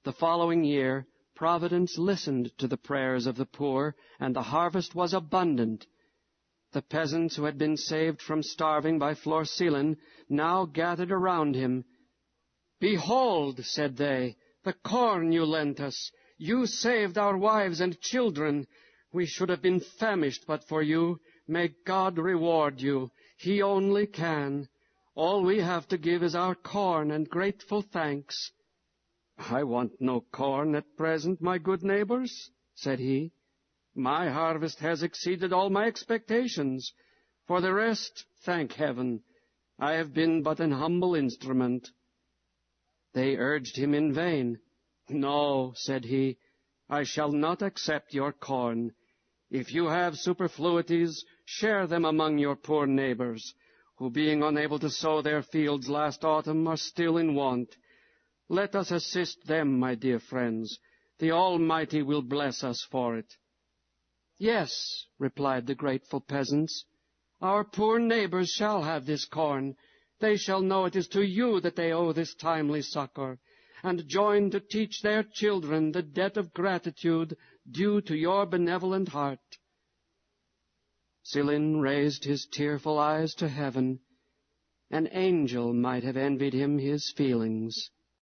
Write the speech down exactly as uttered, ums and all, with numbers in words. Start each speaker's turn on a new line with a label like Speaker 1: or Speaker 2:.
Speaker 1: The following year, Providence listened to the prayers of the poor, and the harvest was abundant. The peasants who had been saved from starving by Florceline now gathered around him. "Behold," said they, "the corn you lent us. You saved our wives and children. We should have been famished but for you. May God reward you. He only can. All we have to give is our corn and grateful thanks." "I want no corn at present, my good neighbors," said he. "My harvest has exceeded all my expectations. For the rest, thank heaven, I have been but an humble instrument." They urged him in vain. "No," said he, "I shall not accept your corn. If you have superfluities, share them among your poor neighbors, who, being unable to sow their fields last autumn, are still in want. Let us assist them, my dear friends. The Almighty will bless us for it." "Yes," replied the grateful peasants, "our poor neighbors shall have this corn. They shall know it is to you that they owe this timely succor, and join to teach their children the debt of gratitude due to your benevolent heart." Cylin raised his tearful eyes to heaven. An angel might have envied him his feelings.